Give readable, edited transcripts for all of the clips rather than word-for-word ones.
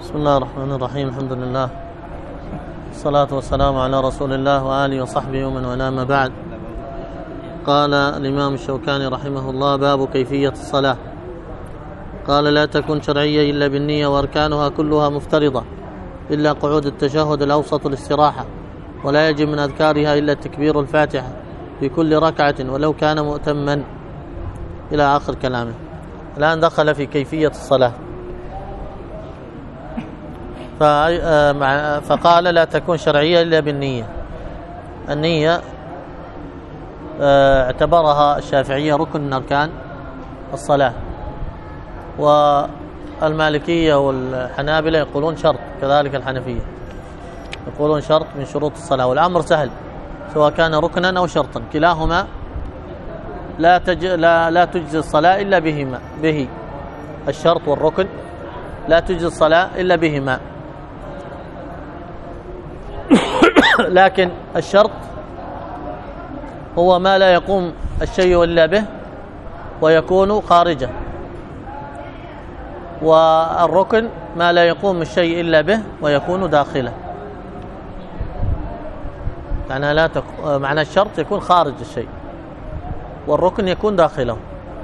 بسم الله الرحمن الرحيم. الحمد لله والصلاة والسلام على رسول الله وآله وصحبه ومن والاه، ما بعد. قال الإمام الشوكاني رحمه الله: باب كيفية الصلاة. قال: لا تكن شرعية إلا بالنية، وأركانها كلها مفترضة إلا قعود التشهد الأوسط الاستراحة، ولا يجب من أذكارها إلا تكبير الفاتحة في كل ركعة ولو كان مؤتما، إلى آخر كلامه. الآن دخل في كيفية الصلاة، فقال: لا تكون شرعية إلا بالنية. النية اعتبرها الشافعية ركن من أركان الصلاة، والمالكية والحنابلة يقولون شرط، كذلك الحنفية يقولون شرط من شروط الصلاة. والأمر سهل، سواء كان ركنا أو شرطا، كلاهما لا تجزي الصلاة إلا به. الشرط والركن لا تجزي الصلاة إلا بهما. لكن الشرط هو ما لا يقوم الشيء إلا به ويكون خارجه، والركن ما لا يقوم الشيء إلا به ويكون داخله. معنى الشرط يكون خارج الشيء، والركن يكون داخله.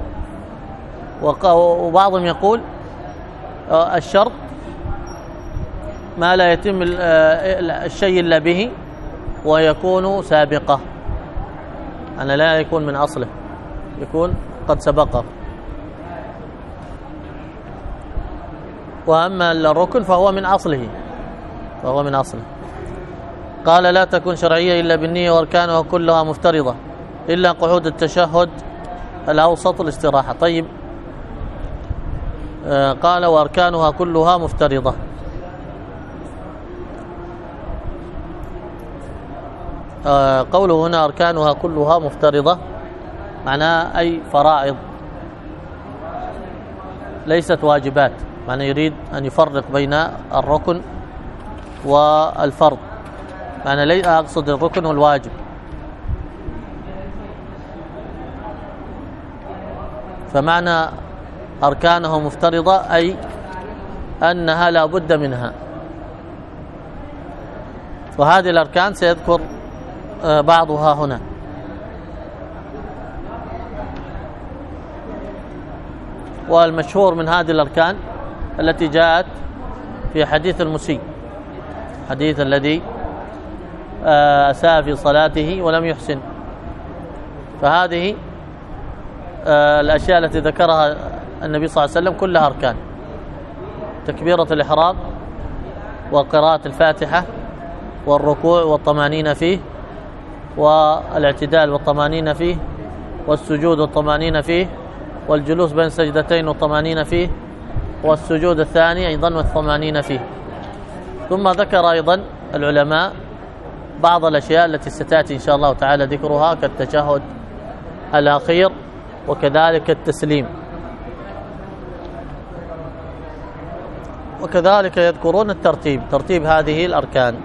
وبعضهم يقول الشرط ما لا يتم الشيء إلا به ويكون سابقة، لا يكون من أصله، يكون قد سبقه. وأما الركن فهو من أصله. قال: لا تكون شرعية إلا بالنية، وأركانها كلها مفترضة إلا قعود التشهد الأوسط الاستراحة. طيب، قال: وأركانها كلها مفترضة. قوله هنا أركانها كلها مفترضة معناه أي فرائض، ليست واجبات. معناه يريد أن يفرق بين الركن والفرض. معناه أقصد الركن والواجب. فمعنى أركانه مفترضة أي أنها لا بد منها. وهذه الأركان سيذكر بعضها هنا. والمشهور من هذه الأركان التي جاءت في حديث المسيء، حديث الذي أساء في صلاته ولم يحسن. فهذه الأشياء التي ذكرها النبي صلى الله عليه وسلم كلها أركان: تكبيرة الإحرام، وقراءة الفاتحة، والركوع والطمانينة فيه، والاعتدال والطمانينة فيه، والسجود والطمانينة فيه، والجلوس بين سجدتين والطمانينة فيه، والسجود الثاني أيضا والطمانينة فيه. ثم ذكر أيضا العلماء بعض الأشياء التي ستأتي إن شاء الله تعالى ذكرها، كالتشهد الأخير وكذلك التسليم. وكذلك يذكرون ترتيب هذه الأركان.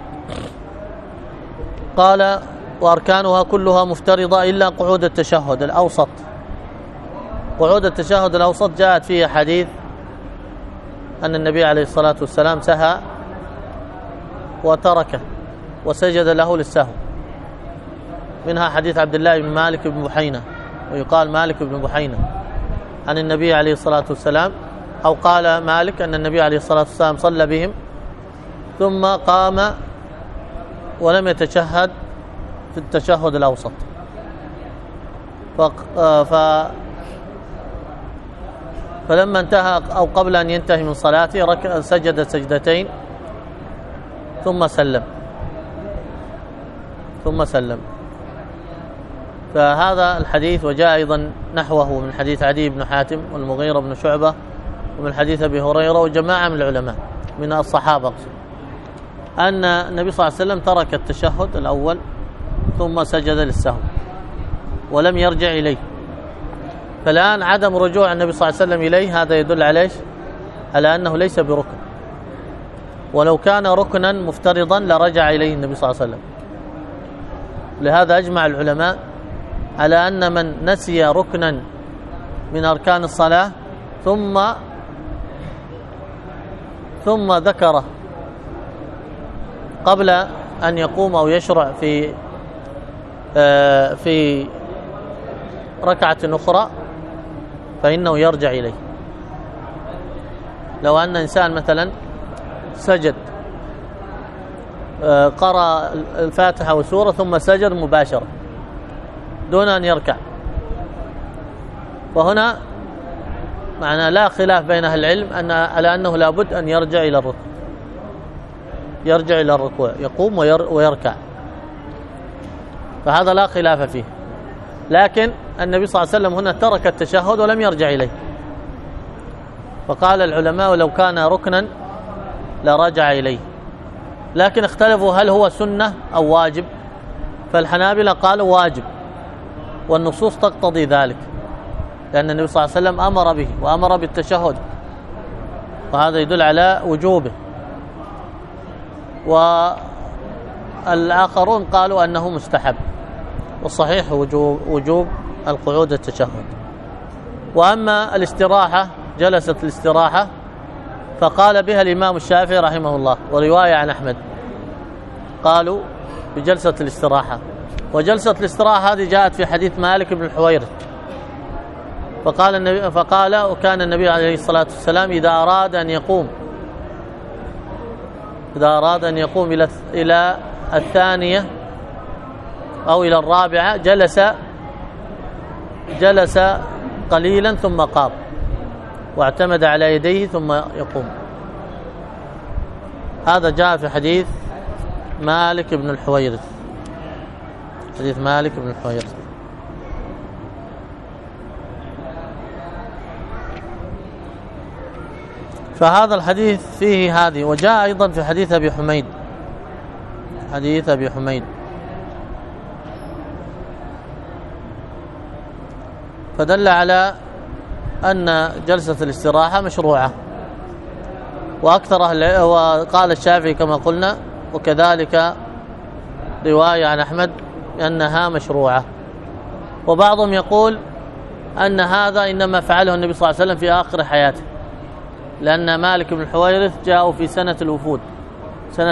قال: وأركانها كلها مفترضة إلا قعود التشهد الأوسط. قعود التشهد الأوسط جاءت فيه حديث أن النبي عليه الصلاة والسلام سهى وتركه وسجد له للسهو. منها حديث عبد الله بن مالك بن بحينة، ويقال مالك بن بحينة، عن النبي عليه الصلاة والسلام، أو قال مالك أن النبي عليه الصلاة والسلام صلى بهم ثم قام ولم يتشهد في التشهد الأوسط. فلما انتهى أو قبل أن ينتهي من صلاته سجد سجدتين ثم سلم. فهذا الحديث، وجاء أيضا نحوه من حديث عدي بن حاتم والمغيرة بن شعبة، ومن حديث أبي هريرة وجماعة من العلماء من الصحابة، أن النبي صلى الله عليه وسلم ترك التشهد الأول ثم سجد للسهو ولم يرجع إليه. فالآن عدم رجوع النبي صلى الله عليه وسلم إليه هذا يدل على أنه ليس بركن. ولو كان ركنا مفترضا لرجع إليه النبي صلى الله عليه وسلم. لهذا أجمع العلماء على أن من نسي ركنا من أركان الصلاة ثم ثم ذكر قبل أن يقوم أو يشرع في ركعة أخرى فإنه يرجع إليه. لو أن إنسان مثلا سجد قرأ الفاتحة وسورة ثم سجد مباشرة دون أن يركع، فهنا معنى لا خلاف بين أهل العلم على أنه لابد أن يرجع إلى الركوع، يقوم ويركع، فهذا لا خلاف فيه. لكن النبي صلى الله عليه وسلم هنا ترك التشهد ولم يرجع إليه، فقال العلماء لو كان ركنا لرجع إليه، لكن اختلفوا هل هو سنة أو واجب، فالحنابلة قالوا واجب والنصوص تقتضي ذلك، لأن النبي صلى الله عليه وسلم أمر به وأمر بالتشهد، وهذا يدل على وجوبه. والآخرون قالوا أنه مستحب، والصحيح وجوب القعود التشهد. وأما الاستراحة، جلسة الاستراحة، فقال بها الإمام الشافعي رحمه الله، ورواية عن أحمد قالوا بجلسة الاستراحة. وجلسة الاستراحة هذه جاءت في حديث مالك بن الحويرث، فقال وكان النبي عليه الصلاة والسلام إذا أراد أن يقوم إلى الثانية أو إلى الرابعة جلس قليلا ثم قام واعتمد على يديه ثم يقوم. هذا جاء في حديث مالك بن الحويرث، حديث مالك بن الحويرث. فهذا الحديث فيه هذه. وجاء أيضا في حديث أبي حميد فدل على أن جلسة الاستراحة مشروعة، وقال الشافعي كما قلنا، وكذلك رواية عن أحمد أنها مشروعة. وبعضهم يقول أن هذا إنما فعله النبي صلى الله عليه وسلم في آخر حياته، لأن مالك بن الحويرث جاءوا في سنة الوفود، سنة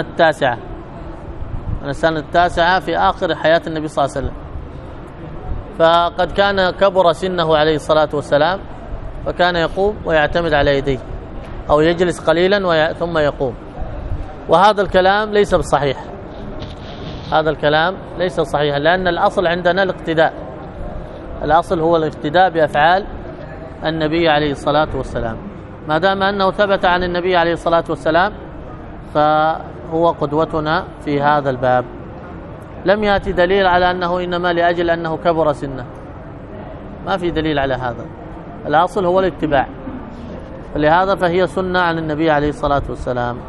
التاسعة في آخر حياة النبي صلى الله عليه وسلم، فقد كان كبر سنه عليه الصلاة والسلام، فكان يقوم ويعتمد على يديه أو يجلس قليلا ثم يقوم. وهذا الكلام ليس بصحيح، هذا الكلام ليس صحيحا، لأن الأصل عندنا الاقتداء، الأصل هو الاقتداء بأفعال النبي عليه الصلاة والسلام. ما دام أنه ثبت عن النبي عليه الصلاة والسلام فهو قدوتنا في هذا الباب. لم يأتي دليل على أنه إنما لأجل أنه كبر سنه، ما في دليل على هذا، الأصل هو الاتباع، فلهذا فهي سنة عن النبي عليه الصلاة والسلام.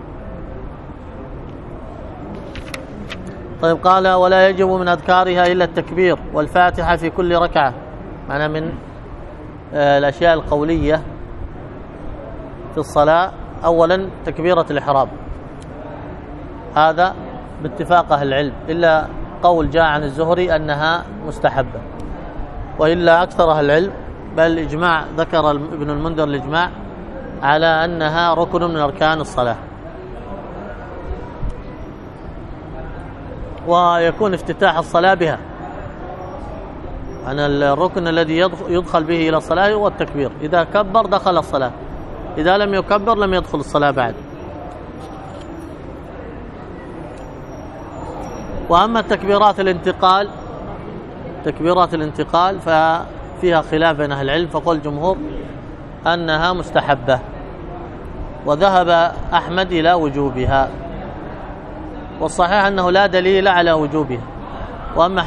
طيب، قال ولا يجب من أذكارها إلا التكبير والفاتحة في كل ركعة. معنى من الأشياء القولية في الصلاة أولا تكبيرة الإحرام، هذا باتفاق أهل العلم، إلا قول جاء عن الزهري أنها مستحبة، وإلا أكثر أهل العلم بل إجماع ذكر ابن المنذر الإجماع على أنها ركن من أركان الصلاة. ويكون افتتاح الصلاة بها، يعني الركن الذي يدخل به إلى الصلاة هو التكبير، إذا كبر دخل الصلاة، إذا لم يكبر لم يدخل الصلاة بعد. وأما تكبيرات الانتقال ففيها خلاف بين أهل العلم، فقال الجمهور أنها مستحبة، وذهب أحمد إلى وجوبها، والصحيح أنه لا دليل على وجوبها. وأما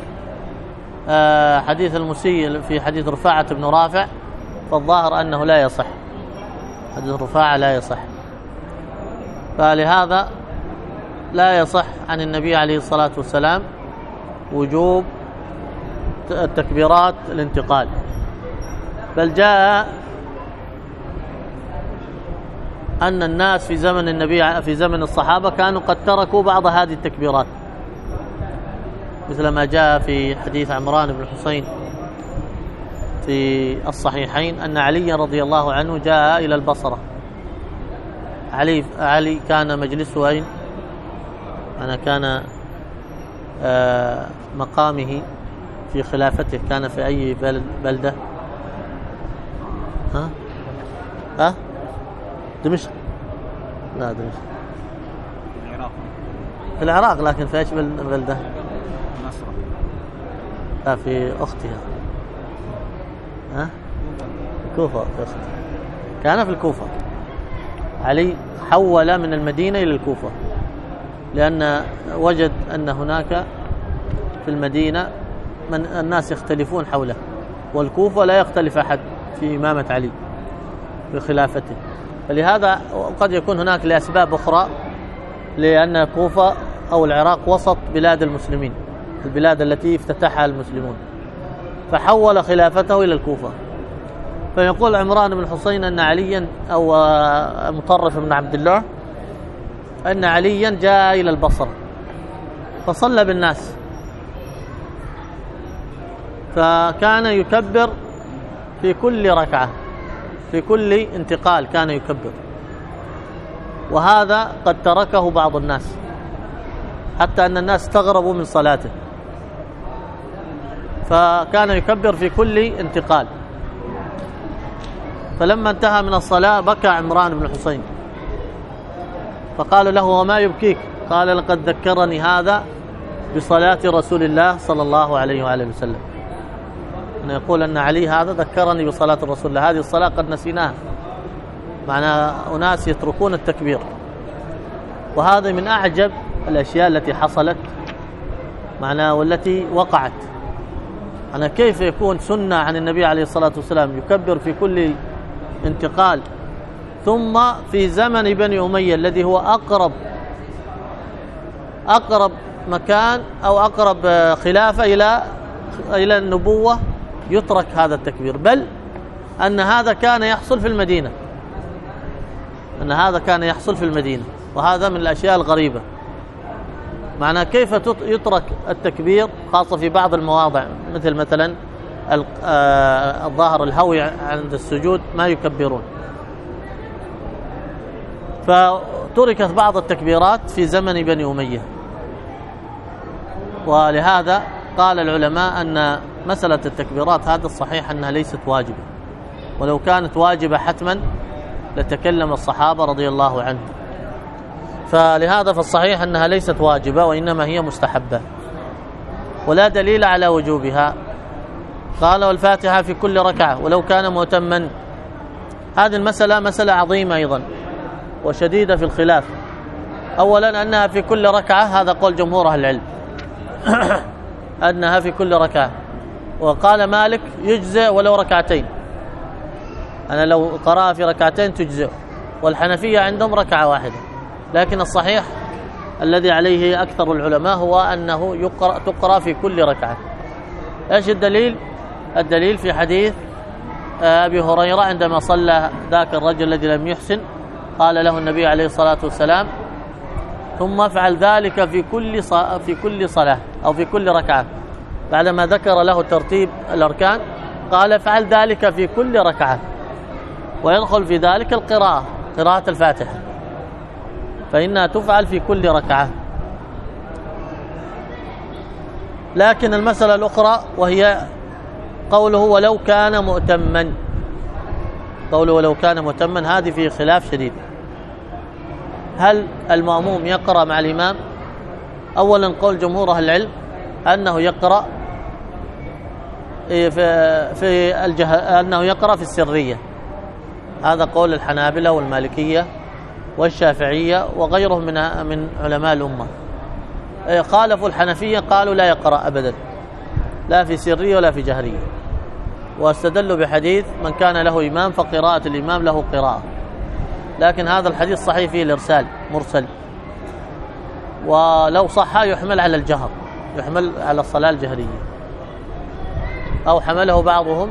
حديث المسيء في حديث رفاعة بن رافع فالظاهر أنه لا يصح، حديث رفاعة لا يصح، فلهذا لا يصح عن النبي عليه الصلاة والسلام وجوب التكبيرات الانتقال، بل جاء أن الناس في زمن النبي في زمن الصحابة كانوا قد تركوا بعض هذه التكبيرات، مثل ما جاء في حديث عمران بن حسين في الصحيحين أن علي رضي الله عنه جاء إلى البصرة، علي كان مجلسه أين؟ أنا كان مقامه في خلافته كان في أي بلدة؟ ها؟ دمشق؟ لا دمشق في العراق، لكن في أي بلدة؟ النصرة. لا في أختها. الكوفة في أختها. كان في الكوفة. علي حول من المدينة إلى الكوفة لأن وجد أن هناك في المدينة من الناس يختلفون حوله، والكوفة لا يختلف أحد في إمامة علي في خلافته، فلهذا قد يكون هناك لأسباب أخرى، لأن الكوفة أو العراق وسط بلاد المسلمين، البلاد التي افتتحها المسلمون، فحول خلافته إلى الكوفة. فيقول عمران بن حسين أن عليا أو مطرف بن عبد الله أن عليا جاء إلى البصرة فصلى بالناس، فكان يكبر في كل ركعة، في كل انتقال كان يكبر، وهذا قد تركه بعض الناس حتى أن الناس استغربوا من صلاته، فكان يكبر في كل انتقال. فلما انتهى من الصلاة بكى عمران بن حسين فقال له: وما يبكيك؟ قال: لقد ذكرني هذا بصلاة رسول الله صلى الله عليه وآله وسلم. أنا يقول أن علي هذا ذكرني بصلاة رسول الله، هذه الصلاة قد نسيناها، معنى أناس يتركون التكبير. وهذا من أعجب الأشياء التي حصلت معنى والتي وقعت. أنا كيف يكون سنة عن النبي عليه الصلاة والسلام يكبر في كل انتقال، ثم في زمن بني أمية الذي هو أقرب مكان أو أقرب خلافة إلى النبوة يترك هذا التكبير، بل أن هذا كان يحصل في المدينة، وهذا من الأشياء الغريبة. معنى كيف يترك التكبير خاصة في بعض المواضع، مثلا الظاهر الهوي عند السجود ما يكبرون، فتركت بعض التكبيرات في زمن بني أمية. ولهذا قال العلماء أن مسألة التكبيرات هذا الصحيح أنها ليست واجبة، ولو كانت واجبة حتما لتكلم الصحابة رضي الله عنهم، فلهذا فالصحيح أنها ليست واجبة وإنما هي مستحبة ولا دليل على وجوبها. قال: والفاتحة في كل ركعة ولو كان مؤتما. هذه المسألة مسألة عظيمة أيضا وشديدة في الخلاف. أولا أنها في كل ركعة، هذا قول جمهور أهل العلم أنها في كل ركعة، وقال مالك يجزئ ولو ركعتين، أنا لو قرأ في ركعتين تجزئ، والحنفية عندهم ركعة واحدة. لكن الصحيح الذي عليه أكثر العلماء هو أنه تقرأ في كل ركعة. إيش الدليل؟ الدليل في حديث أبي هريرة عندما صلى ذاك الرجل الذي لم يحسن، قال له النبي عليه الصلاة والسلام: ثم افعل ذلك في كل صلاة أو في كل ركعة. بعدما ذكر له ترتيب الأركان قال: افعل ذلك في كل ركعة، ويدخل في ذلك قراءة الفاتحة، فإنها تفعل في كل ركعة. لكن المسألة الأخرى وهي قوله ولو كان مؤتما، قوله ولو كان مؤتما هذه في خلاف شديد. هل المأموم يقرأ مع الإمام؟ أولا قول جمهور أهل العلم أنه يقرأ أنه يقرأ في السرية، هذا قول الحنابلة والمالكية والشافعية وغيرهم من علماء الأمة. خالفوا الحنفية، قالوا لا يقرأ أبدا، لا في سرية ولا في جهرية، واستدلوا بحديث من كان له إمام فقراءة الإمام له قراءة. لكن هذا الحديث صحيح فيه الإرسال مرسل، ولو صح يحمل على الجهر، يحمل على الصلاة الجهرية، أو حمله بعضهم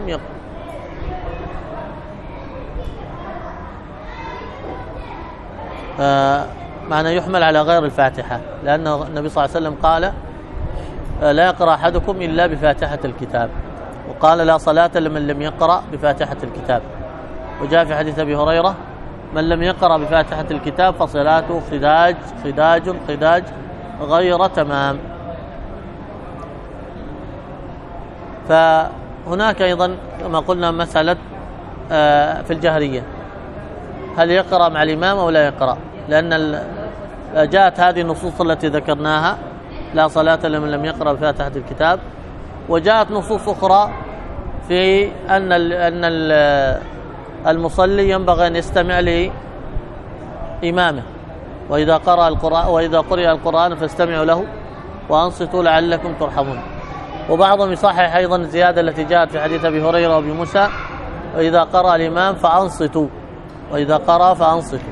معنى يحمل على غير الفاتحة، لأن النبي صلى الله عليه وسلم قال: لا يقرأ أحدكم إلا بفاتحة الكتاب، وقال: لا صلاة لمن لم يقرأ بفاتحة الكتاب. وجاء في حديث أبي هريرة من لم يقرأ بفاتحة الكتاب فصلاته خداج خداج خداج غير تمام. فهناك أيضا كما قلنا مسألة في الجهرية، هل يقرأ مع الإمام أو لا يقرأ؟ لأن جاءت هذه النصوص التي ذكرناها لا صلاة لمن لم يقرأ بفاتحة الكتاب، وجاءت نصوص أخرى في أن المصلي ينبغي أن يستمع لإمامه، وإذا قرئ القرآن فاستمعوا له وأنصتوا لعلكم ترحمون. وبعضهم يصحح أيضا الزيادة التي جاءت في حديث أبي هريرة وأبي موسى: وإذا قرأ الإمام فأنصتوا، وإذا قرأ فأنصتوا.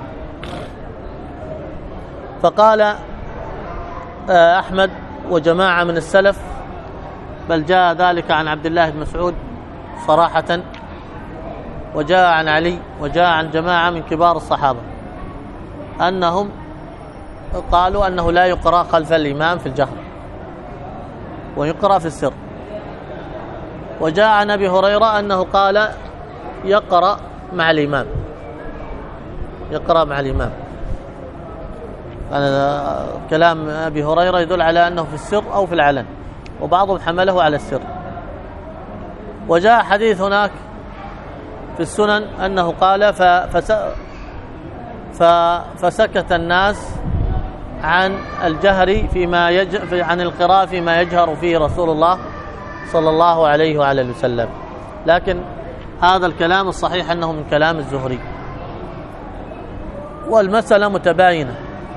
فقال أحمد وجماعة من السلف، بل جاء ذلك عن عبد الله بن مسعود صراحة، وجاء عن علي، وجاء عن جماعة من كبار الصحابة، أنهم قالوا أنه لا يقرأ خلف الإمام في الجهر ويقرأ في السر. وجاء عن أبي هريرة أنه قال يقرأ مع الإمام، يقرأ مع الإمام. كلام أبي هريرة يدل على أنه في السر أو في العلن، وبعضهم حمله على السر. وجاء حديث هناك في السنن أنه قال فسكت الناس عن الجهر عن القراءة فيما يجهر فيه رسول الله صلى الله عليه وعلى وسلم. لكن هذا الكلام الصحيح أنه من كلام الزهري، والمسألة متباينة.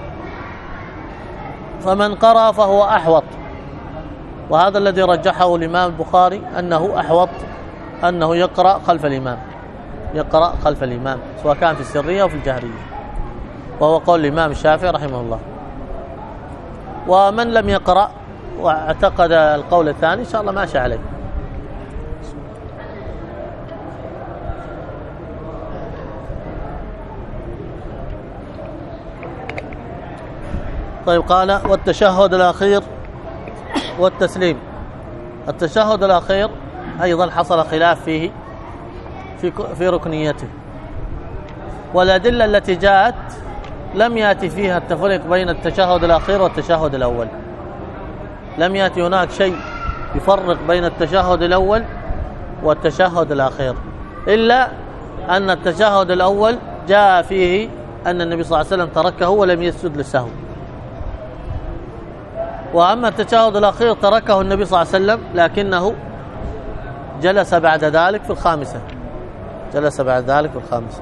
فمن قرأ فهو أحوط، وهذا الذي رجحه الإمام البخاري أنه أحوط، أنه يقرأ خلف الإمام، يقرأ خلف الإمام سواء كان في السرية أو في الجهرية، وهو قول الإمام الشافعي رحمه الله. ومن لم يقرأ واعتقد القول الثاني إن شاء الله ماشي عليه. طيب، قال والتشهد الأخير والتسليم. التشهد الأخير أيضا حصل خلاف فيه في ركنيته، والأدلة التي جاءت لم يأتي فيها التفريق بين التشهد الأخير والتشهد الأول، لم يأتي هناك شيء يفرق بين التشهد الأول والتشهد الأخير، إلا أن التشهد الأول جاء فيه أن النبي صلى الله عليه وسلم تركه ولم يسجد للسهو، وأما التشهد الأخير تركه النبي صلى الله عليه وسلم لكنه جلس بعد ذلك في الخامسة، جلس بعد ذلك في الخامسة.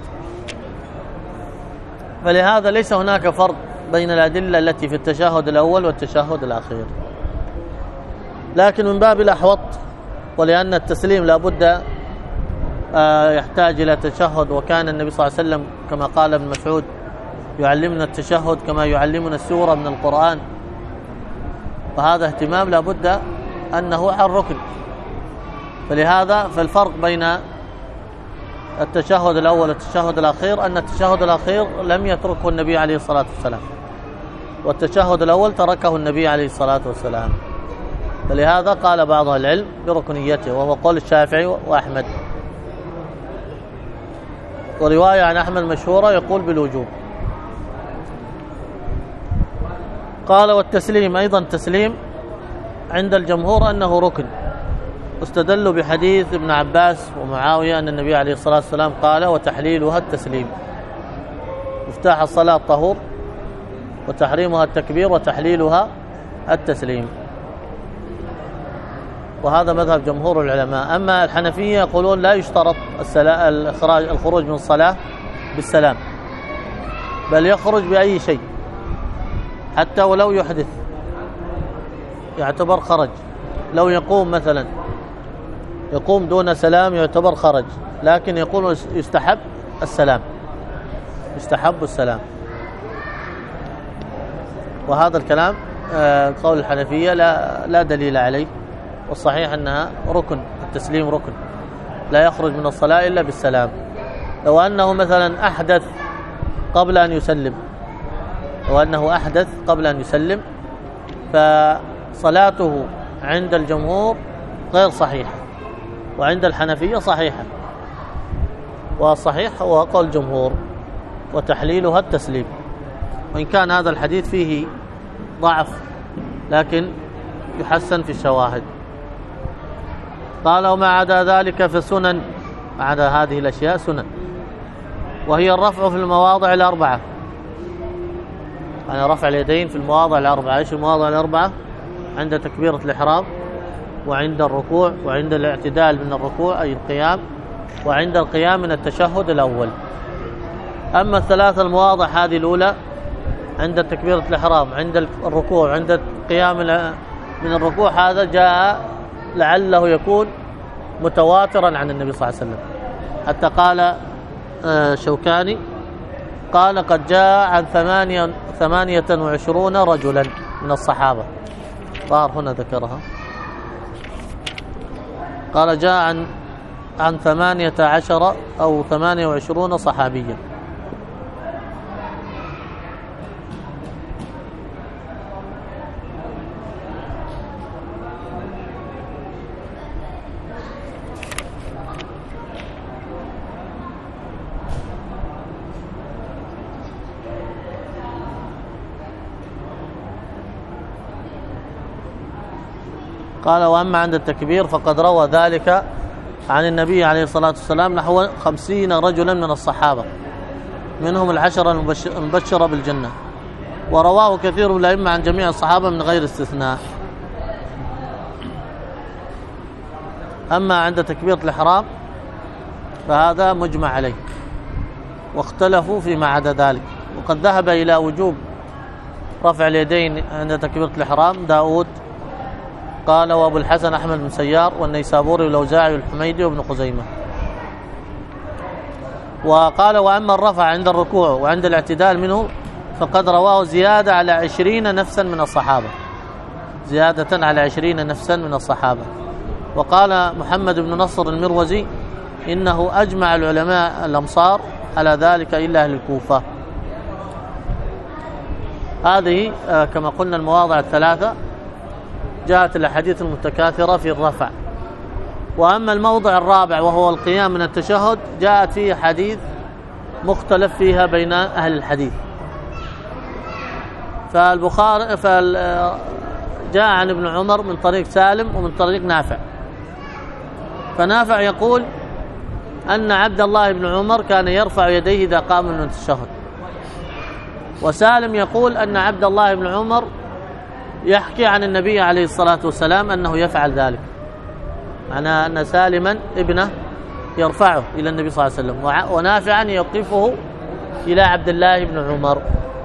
فلهذا ليس هناك فرق بين الأدلة التي في التشهد الأول والتشهد الأخير، لكن من باب الأحوط، ولأن التسليم لابد يحتاج إلى تشهد، وكان النبي صلى الله عليه وسلم كما قال ابن مسعود يعلمنا التشهد كما يعلمنا السورة من القرآن، وهذا اهتمام لابد أنه عن ركن. فلهذا فالفرق بين التشهد الأول والتشهد الأخير أن التشهد الأخير لم يتركه النبي عليه الصلاة والسلام، والتشهد الأول تركه النبي عليه الصلاة والسلام. فلهذا قال بعض العلم بركنيته، وهو قول الشافعي وأحمد، ورواية عن أحمد مشهورة يقول بالوجوب. قال والتسليم أيضا، تسليم عند الجمهور أنه ركن، استدلوا بحديث ابن عباس ومعاوية أن النبي عليه الصلاة والسلام قال وتحليلها التسليم، مفتاح الصلاة الطهور، وتحريمها التكبير، وتحليلها التسليم. وهذا مذهب جمهور العلماء. أما الحنفية يقولون لا يشترط الخروج من الصلاة بالسلام، بل يخرج بأي شيء حتى ولو يحدث يعتبر خرج، لو يقوم مثلا يقوم دون سلام يعتبر خرج، لكن يقول يستحب السلام، يستحب السلام. وهذا الكلام قول الحنفية لا دليل عليه، والصحيح أنها ركن، التسليم ركن لا يخرج من الصلاة إلا بالسلام. لو أنه مثلا أحدث قبل أن يسلم، لو أنه أحدث قبل أن يسلم فصلاته عند الجمهور غير صحيحة، وعند الحنفية صحيحة، والصحيح هو قول الجمهور. وتحليلها التسليم، وإن كان هذا الحديث فيه ضعف لكن يحسن في الشواهد. قال وما عدا ذلك فسنن، ما عدا هذه الأشياء سنن، وهي الرفع في المواضع الأربعة، يعني رفع اليدين في المواضع الأربعة. إيش المواضع الأربعة؟ عند تكبيرة الإحرام، وعند الركوع، وعند الاعتدال من الركوع أي القيام، وعند القيام من التشهد الأول. أما الثلاث المواضع هذه الأولى عند تكبيرة الإحرام، عند الركوع، عند القيام من الركوع، هذا جاء لعله يكون متواترا عن النبي صلى الله عليه وسلم، حتى قال شوكاني قال قد جاء عن 28 رجلا من الصحابة، ظهر هنا ذكرها، قال جاء عن 18 أو 28 صحابيا. قال وأما عند التكبير فقد روى ذلك عن النبي عليه الصلاة والسلام نحو 50 رجلا من الصحابة، منهم العشرة المبشرة بالجنة، ورواه كثير من الأئمة عن جميع الصحابة من غير استثناء. أما عند تكبيرة الإحرام فهذا مجمع عليه، واختلفوا فيما عدا ذلك، وقد ذهب إلى وجوب رفع اليدين عند تكبيرة الإحرام داود قال وأبو الحسن أحمد بن سيار والنيسابوري والأوزاعي والحميدي وابن خزيمة. وقال وأما الرفع عند الركوع وعند الاعتدال منه فقد رواه زيادة على 20 نفسا من الصحابة، زيادة على 20 نفسا من الصحابة. وقال محمد بن نصر المروزي إنه أجمع العلماء الأمصار على ذلك إلا أهل الكوفة. هذه كما قلنا المواضع الثلاثة جاءت الأحاديث المتكاثرة في الرفع. وأما الموضع الرابع وهو القيام من التشهد جاءت فيه حديث مختلف فيها بين أهل الحديث. فالبخاري جاء عن ابن عمر من طريق سالم ومن طريق نافع، فنافع يقول أن عبد الله بن عمر كان يرفع يديه إذا قام من التشهد، وسالم يقول أن عبد الله بن عمر يحكي عن النبي عليه الصلاة والسلام أنه يفعل ذلك، معناه أن سالما ابنه يرفعه إلى النبي صلى الله عليه وسلم، ونافعا يوقفه إلى عبد الله بن عمر.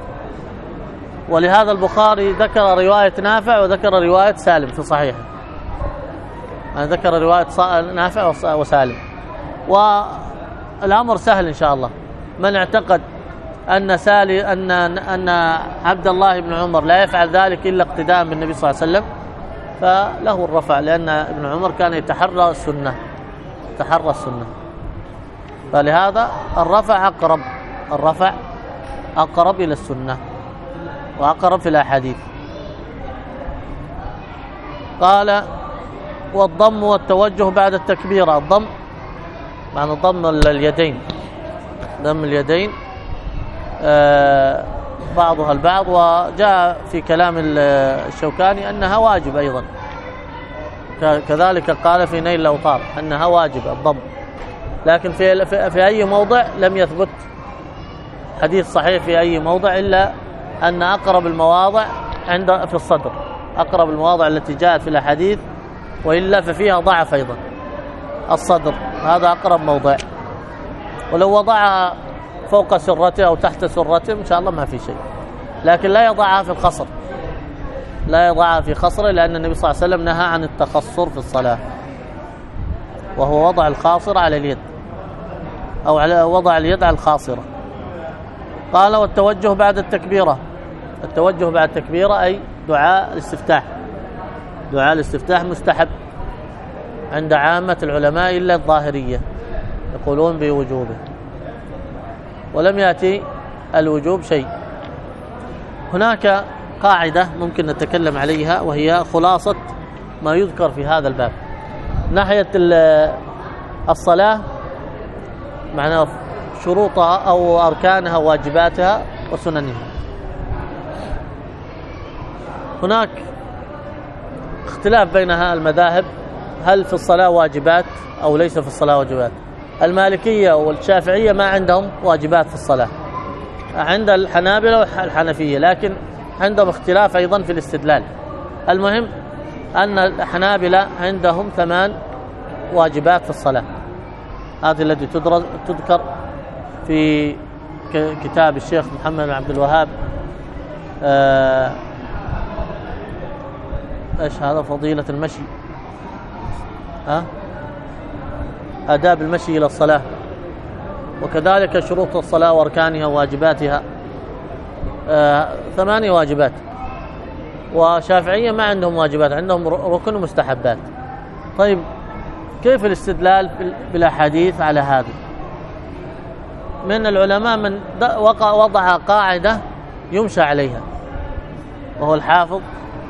ولهذا البخاري ذكر رواية نافع وذكر رواية سالم في صحيحه، ذكر رواية نافع وسالم. والأمر سهل إن شاء الله، من اعتقد أن عبد الله بن عمر لا يفعل ذلك إلا اقتداء بالنبي صلى الله عليه وسلم فله الرفع، لأن ابن عمر كان يتحرى السنة، فلهذا الرفع أقرب إلى السنة وأقرب في الأحاديث. قال والضم والتوجه بعد التكبيرة، الضم معنى ضم اليدين، ضم اليدين بعضها البعض، وجاء في كلام الشوكاني أنها واجب أيضا، كذلك قال في نيل الأوطار أنها واجب الضم، لكن في أي موضع لم يثبت حديث صحيح في أي موضع، إلا أن أقرب المواضع في الصدر، أقرب المواضع التي جاءت في الأحاديث، وإلا ففيها ضعف أيضا. الصدر هذا أقرب موضع، ولو وضعها فوق سرته أو تحت سرته إن شاء الله ما في شيء، لكن لا يضعها في الخصر، لا يضعها في خصره، لأن النبي صلى الله عليه وسلم نهى عن التخصر في الصلاة، وهو وضع الخاصرة على اليد أو على وضع اليد على الخاصرة. قال والتوجه بعد التكبيرة، التوجه بعد التكبيرة أي دعاء الاستفتاح، دعاء الاستفتاح مستحب عند عامة العلماء إلا الظاهرية يقولون بوجوبه، ولم يأتي الوجوب شيء. هناك قاعدة ممكن نتكلم عليها وهي خلاصة ما يذكر في هذا الباب. ناحية الصلاة معناه شروطها أو أركانها وواجباتها وسننها. هناك اختلاف بين المذاهب، هل في الصلاة واجبات أو ليس في الصلاة واجبات. المالكية والشافعية ما عندهم واجبات في الصلاة، عند الحنابلة والحنفية، لكن عندهم اختلاف أيضا في الاستدلال. المهم أن الحنابلة عندهم 8 واجبات في الصلاة، هذه التي تذكر في كتاب الشيخ محمد بن عبد الوهاب. ايش هذا؟ فضيلة المشي، آداب المشي إلى الصلاة، وكذلك شروط الصلاة وأركانها وواجباتها، 8 واجبات. وشافعية ما عندهم واجبات، عندهم ركن ومستحبات. طيب كيف الاستدلال بالأحاديث على هذا؟ من العلماء من وضع قاعدة يمشى عليها، وهو الحافظ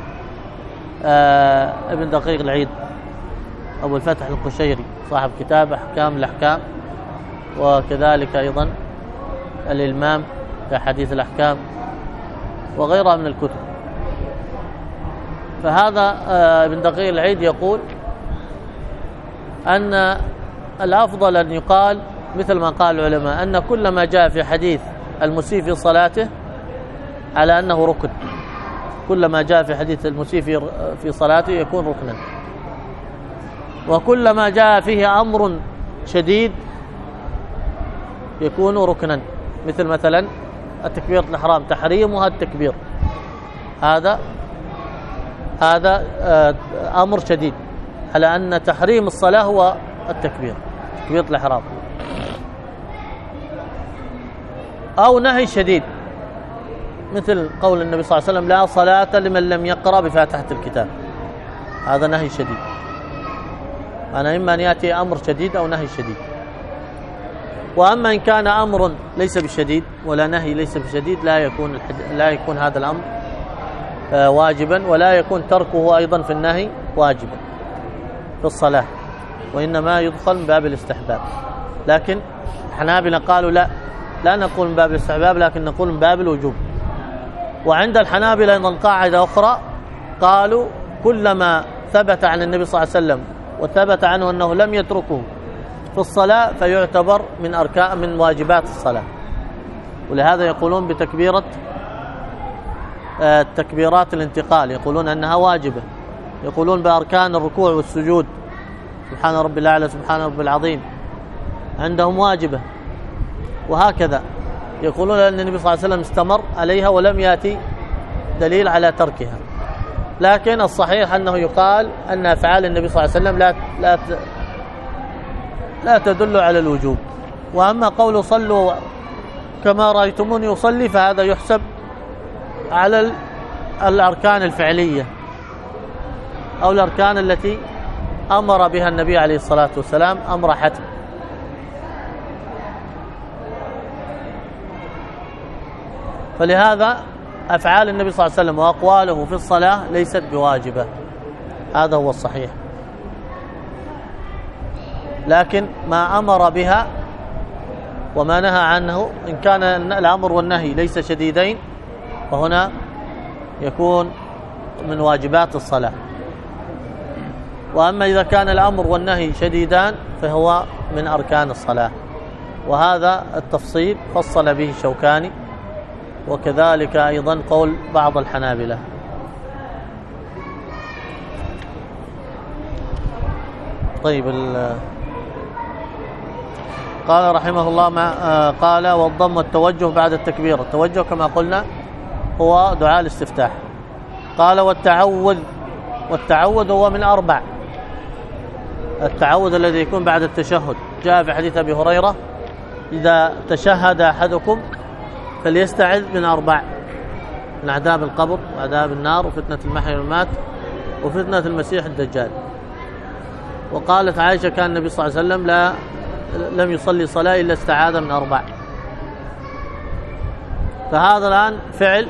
ابن دقيق العيد أبو الفتح القشيري صاحب كتاب أحكام الأحكام، وكذلك أيضا الإلمام في حديث الأحكام وغيرها من الكتب. فهذا ابن دقيق العيد يقول أن الأفضل أن يقال مثل ما قال العلماء، أن كل ما جاء في حديث المسيء في صلاته على أنه ركن، كل ما جاء في حديث المسيء في صلاته يكون ركنا، وكل ما جاء فيه أمر شديد يكون ركنا، مثلا التكبير الإحرام تحريمها التكبير، هذا أمر شديد على أن تحريم الصلاة هو التكبير، تكبير الإحرام. أو نهي شديد مثل قول النبي صلى الله عليه وسلم لا صلاة لمن لم يقرأ بفاتحة الكتاب، هذا نهي شديد. أنا إما أن يأتي أمر شديد أو نهي شديد. وأما إن كان أمر ليس بشديد ولا نهي ليس بشديد لا يكون هذا الأمر واجبا، ولا يكون تركه أيضا في النهي واجبا في الصلاة، وإنما يدخل من باب الاستحباب. لكن الحنابلة قالوا لا نقول من باب الاستحباب، لكن نقول من باب الوجوب. وعند الحنابلة أيضا قاعدة أخرى، قالوا كلما ثبت عن النبي صلى الله عليه وسلم وثبت عنه أنه لم يتركه في الصلاة فيعتبر من واجبات الصلاة. ولهذا يقولون بتكبيرة تكبيرات الانتقال، يقولون أنها واجبة. يقولون بأركان الركوع والسجود، سبحان رب الأعلى سبحان رب العظيم، عندهم واجبة. وهكذا يقولون أن النبي صلى الله عليه وسلم استمر عليها ولم يأتي دليل على تركها. لكن الصحيح أنه يقال أن أفعال النبي صلى الله عليه وسلم لا تدل على الوجوب. وأما قول صلوا كما رأيتموني يصلي فهذا يحسب على الأركان الفعلية أو الأركان التي أمر بها النبي عليه الصلاة والسلام أمر حتم. فلهذا أفعال النبي صلى الله عليه وسلم وأقواله في الصلاة ليست بواجبة، هذا هو الصحيح. لكن ما أمر بها وما نهى عنه إن كان الأمر والنهي ليس شديدين فهنا يكون من واجبات الصلاة. وأما إذا كان الأمر والنهي شديدان فهو من أركان الصلاة. وهذا التفصيل فصل به الشوكاني، وكذلك أيضا قول بعض الحنابلة. طيب قال رحمه الله قال والضم والتوجه بعد التكبير. التوجه كما قلنا هو دعاء الاستفتاح. قال والتعوذ هو من 4. التعوذ الذي يكون بعد التشهد جاء في حديث أبي هريرة إذا تشهد أحدكم فليستعذ من 4: من عذاب القبر وعذاب النار وفتنة المحيا والممات وفتنة المسيح الدجال. وقالت عائشة كان النبي صلى الله عليه وسلم لم يصلي صلاة إلا استعاذ من 4. فهذا الآن فعل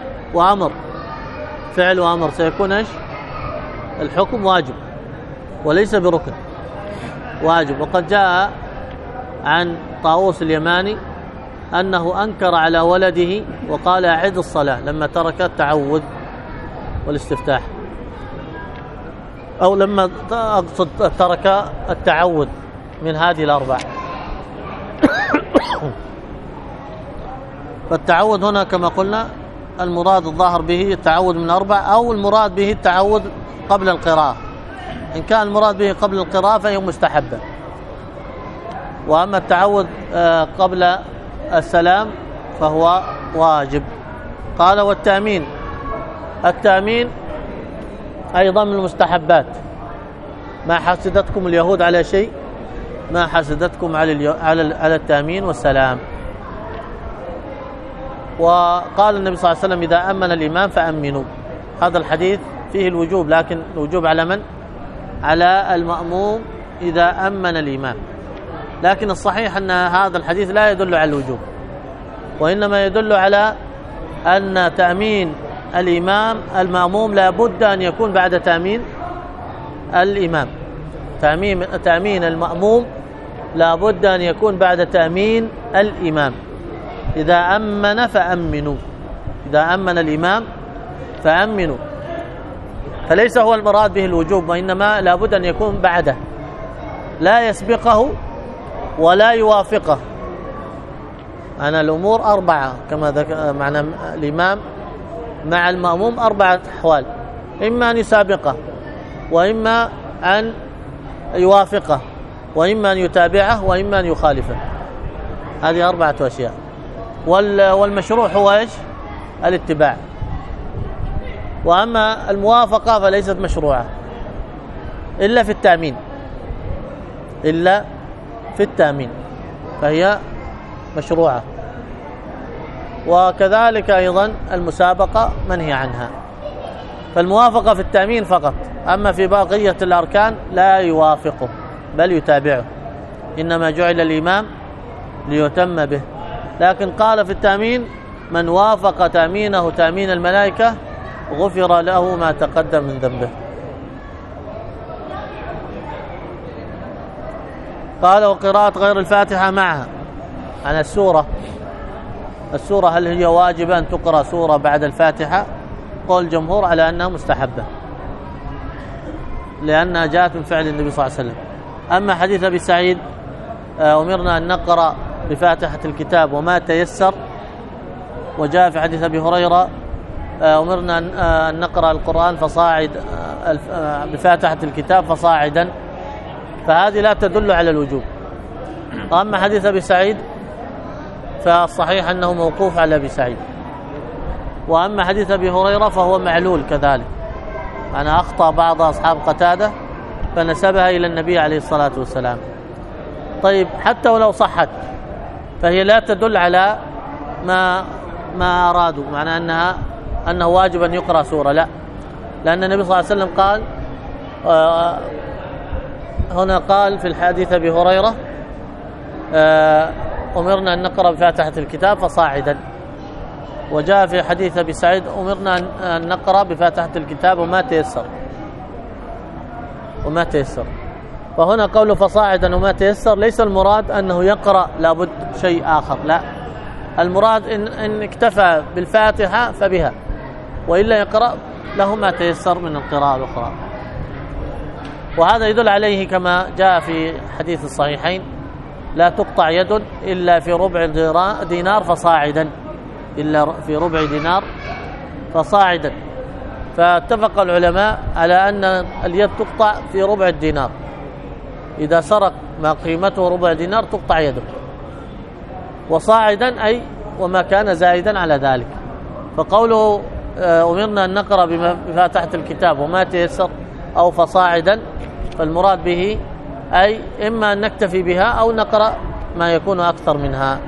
وأمر سيكون إيش؟ الحكم واجب وليس بركن، واجب. وقد جاء عن طاووس اليماني أنه أنكر على ولده وقال أعد الصلاة لما ترك التعوذ والاستفتاح، أو لما أقصد ترك التعوذ من هذه الأربع. فالتعوذ هنا كما قلنا المراد الظاهر به التعوذ من أربع، أو المراد به التعوذ قبل القراءة. إن كان المراد به قبل القراءة فهي مستحبة، وأما التعوذ قبل السلام فهو واجب. قال والتأمين، التأمين أيضا من المستحبات. ما حسدتكم اليهود على شيء، ما حسدتكم على التأمين والسلام. وقال النبي صلى الله عليه وسلم إذا أمن الإمام فأمنوا. هذا الحديث فيه الوجوب، لكن الوجوب على من؟ على المأموم إذا أمن الإمام. لكن الصحيح أن هذا الحديث لا يدل على الوجوب، وإنما يدل على أن تأمين الإمام المأموم لا بد أن يكون بعد تأمين الإمام. تأمين المأموم لا بد أن يكون بعد تأمين الإمام. إذا أمن فأمنوا، إذا أمن الإمام فأمنوا. فليس هو المراد به الوجوب، وإنما لا بد أن يكون بعده، لا يسبقه ولا يوافقه. أنا الأمور أربعة كما ذكر معنى الإمام مع المأموم، أربعة أحوال: إما أن يسابقه، وإما أن يوافقه، وإما أن يتابعه، وإما أن يخالفه. هذه أربعة أشياء. والمشروع هو إيش؟ الاتباع. وأما الموافقة فليست مشروعة إلا في التأمين، إلا في التأمين فهي مشروعة. وكذلك أيضا المسابقة منهي عنها. فالموافقة في التأمين فقط، أما في بقية الأركان لا يوافقه بل يتابعه، إنما جعل الإمام ليتم به. لكن قال في التأمين من وافق تأمينه تأمين الملائكة غفر له ما تقدم من ذنبه. قال وقراءة غير الفاتحة معها. عن السورة هل هي واجبة أن تقرأ سورة بعد الفاتحة؟ قول الجمهور على أنها مستحبة، لأنها جاءت من فعل النبي صلى الله عليه وسلم. أما حديث أبي سعيد أمرنا أن نقرأ بفاتحة الكتاب وما تيسر، وجاء في حديث أبي هريرة أمرنا أن نقرأ القرآن فصاعد بفاتحة الكتاب فصاعدا، فهذه لا تدل على الوجوب. أما حديث أبي سعيد فالصحيح أنه موقوف على أبي سعيد. وأما حديث أبي هريرة فهو معلول كذلك، أنا أخطأ بعض أصحاب قتادة فنسبها إلى النبي عليه الصلاة والسلام. طيب حتى ولو صحت فهي لا تدل على ما أرادوا، معنى أنه واجب أن يقرأ سورة، لا، لأن النبي صلى الله عليه وسلم قال هنا قال في الحديث أبي هريرة أمرنا أن نقرأ بفاتحة الكتاب فصاعدا، وجاء في حديث أبي سعيد أمرنا أن نقرأ بفاتحة الكتاب وما تيسر. فهنا قوله فصاعدا وما تيسر ليس المراد أنه يقرأ لابد شيء آخر، لا، المراد إن اكتفى بالفاتحة فبها، وإلا يقرأ له ما تيسر من القراءة الأخرى. وهذا يدل عليه كما جاء في حديث الصحيحين لا تقطع يد إلا في ربع دينار فصاعدا، إلا في ربع دينار فصاعدا. فاتفق العلماء على أن اليد تقطع في ربع الدينار، إذا سرق ما قيمته ربع دينار تقطع يده، وصاعدا أي وما كان زائدا على ذلك. فقوله أمرنا أن نقرأ بفاتحة الكتاب وما تيسر أو فصاعدا، فالمراد به أي إما أن نكتفي بها أو نقرأ ما يكون أكثر منها.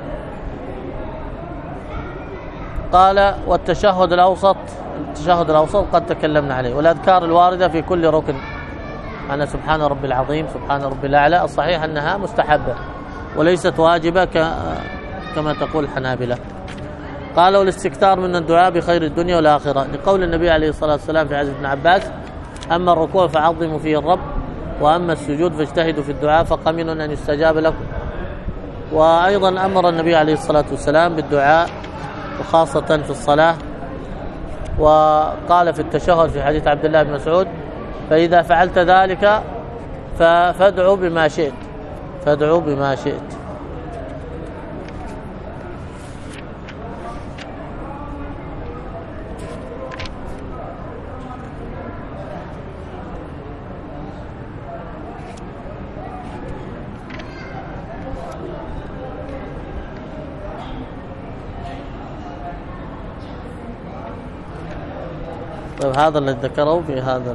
قال والتشهد الأوسط قد تكلمنا عليه، والأذكار الواردة في كل ركن، أنا سبحان ربي العظيم، سبحان ربي الأعلى، الصحيح أنها مستحبة وليست واجبة كما تقول الحنابلة. قال والاستكثار من الدعاء بخير الدنيا والآخرة، لقول النبي عليه الصلاة والسلام في حديث ابن عباس أما الركوع فعظموا فيه الرب، وأما السجود فاجتهدوا في الدعاء فقمن أن يستجاب لكم. وأيضا أمر النبي عليه الصلاة والسلام بالدعاء وخاصة في الصلاة، وقال في التشهد في حديث عبد الله بن مسعود: فإذا فعلت ذلك فادعوا بما شئت، فادعوا بما شئت. طيب هذا اللي ذكره في هذا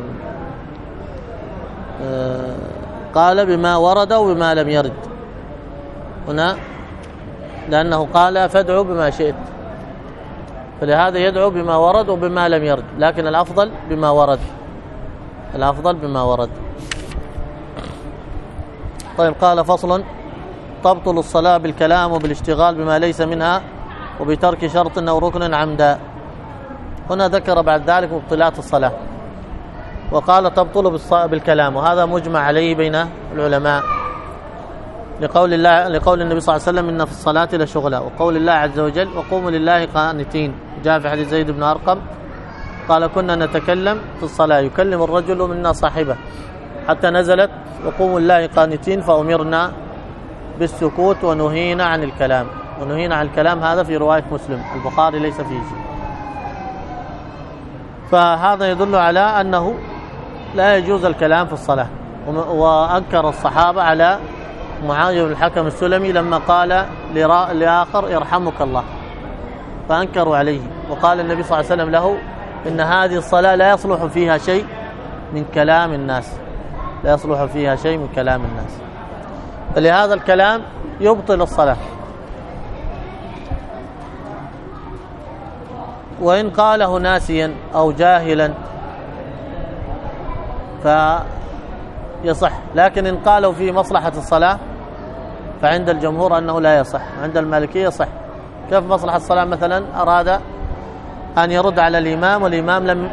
قال بما ورد وبما لم يرد هنا، لأنه قال فادعوا بما شئت، فلهذا يدعو بما ورد وبما لم يرد، لكن الأفضل بما ورد، الأفضل بما ورد. طيب قال: فصل: تبطل الصلاة بالكلام وبالاشتغال بما ليس منها وبترك شرط أو ركن عمدا. هنا ذكر بعد ذلك مبطلات الصلاة، وقال تبطل بالكلام، وهذا مجمع عليه بين العلماء لقول النبي صلى الله عليه وسلم: إن في الصلاة لشغلا، وقول الله عز وجل: وقوموا لله قانتين. جاء في حديث زيد بن أرقم قال: كنا نتكلم في الصلاة يكلم الرجل منا صاحبه حتى نزلت: وقوموا لله قانتين، فأمرنا بالسكوت ونهينا عن الكلام. ونهينا عن الكلام هذا في رواية مسلم، البخاري ليس فيه شيء. فهذا يدل على أنه لا يجوز الكلام في الصلاة. وأنكر الصحابة على معاوية بن الحكم السلمي لما قال لآخر: يرحمك الله، فأنكروا عليه، وقال النبي صلى الله عليه وسلم له: إن هذه الصلاة لا يصلح فيها شيء من كلام الناس، لا يصلح فيها شيء من كلام الناس. فلهذا الكلام يبطل الصلاة. وإن قاله ناسيا أو جاهلا فيصح، لكن إن قاله في مصلحة الصلاة فعند الجمهور أنه لا يصح، عند المالكية يصح. كيف مصلحة الصلاة؟ مثلا أراد أن يرد على الإمام والإمام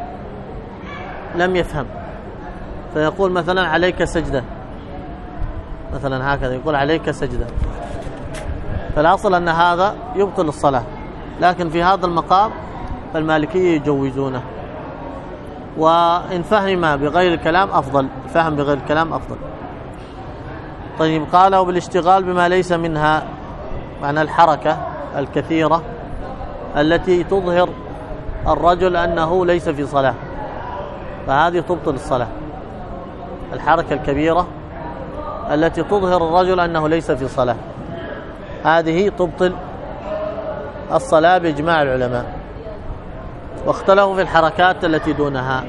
لم يفهم، فيقول مثلا: عليك سجدة، مثلا هكذا يقول: عليك سجدة، فالأصل أن هذا يبطل الصلاة، لكن في هذا المقام فالمالكية يجوزونه. وإن فهم بغير الكلام أفضل، فهم بغير الكلام أفضل. طيب قال: وبالاشتغال بما ليس منها، معنى الحركة الكثيرة التي تظهر الرجل أنه ليس في صلاة، فهذه تبطل الصلاة. الحركة الكبيرة التي تظهر الرجل أنه ليس في صلاة، هذه تبطل الصلاة بإجماع العلماء. واختلفوا في الحركات التي دونها.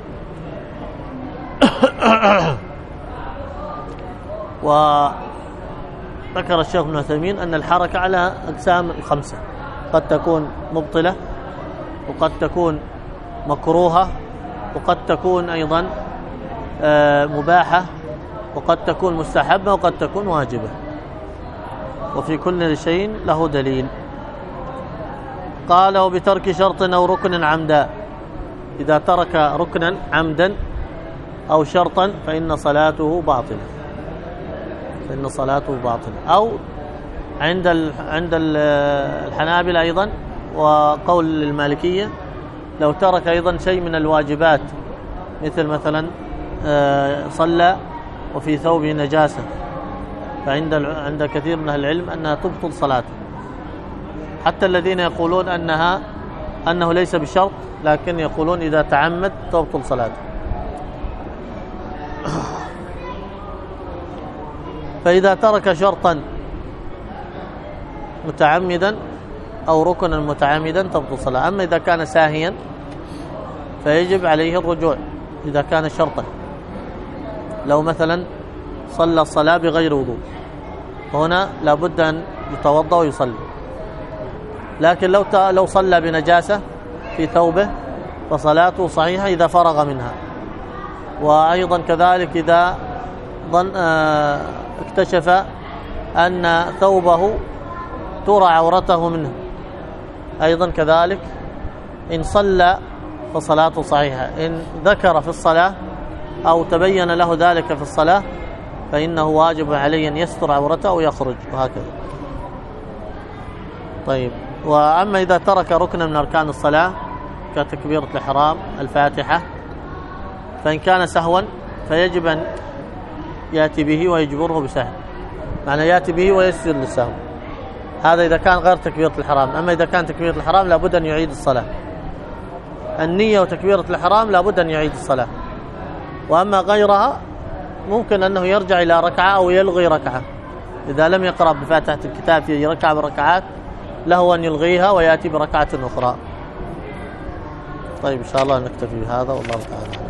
وذكر الشيخ ابن عثيمين أن الحركة على أقسام 5، قد تكون مبطلة، وقد تكون مكروهة، وقد تكون أيضا مباحة، وقد تكون مستحبة، وقد تكون واجبة، وفي كل شيء له دليل. قال: وبترك شرط أو ركن عمدا، إذا ترك ركنا عمدا أو شرطا فإن صلاته باطلة، فإن صلاته باطلة. أو عند الحنابلة أيضا وقول المالكية لو ترك أيضا شيء من الواجبات، مثلا صلى وفي ثوبه نجاسة، فعند كثير من العلم أنها تبطل صلاته، حتى الذين يقولون أنه ليس بشرط، لكن يقولون إذا تعمد تبطل صلاته. فإذا ترك شرطا متعمدا أو ركنا متعمدا تبطل صلاة. أما إذا كان ساهيا فيجب عليه الرجوع إذا كان شرطا. لو مثلا صلى الصلاة بغير وضوء فهنا لابد أن يتوضأ ويصلي، لكن لو صلى بنجاسة في ثوبه فصلاته صحيحة إذا فرغ منها. وأيضا كذلك إذا اكتشف أن ثوبه ترى عورته منه، أيضا كذلك إن صلى فصلاته صحيحة. إن ذكر في الصلاة أو تبين له ذلك في الصلاة فإنه واجب عليه أن يستر عورته أو يخرج وهكذا. طيب، وأما إذا ترك ركنا من أركان الصلاة كتكبيرة الإحرام الفاتحة، فإن كان سهوا فيجب أن يأتي به ويجبره بسهو، معنى يأتي به ويسجد للسهو، هذا إذا كان غير تكبيرة الإحرام. أما إذا كان تكبيرة الإحرام لابد أن يعيد الصلاة، النية وتكبيرة الإحرام لابد أن يعيد الصلاة. وأما غيرها ممكن أنه يرجع إلى ركعة أو يلغي ركعة، إذا لم يقرأ بفاتحة الكتاب في ركعة بركعات له أن يلغيها ويأتي بركعة أخرى. طيب إن شاء الله نكتفي بهذا والله تعالى.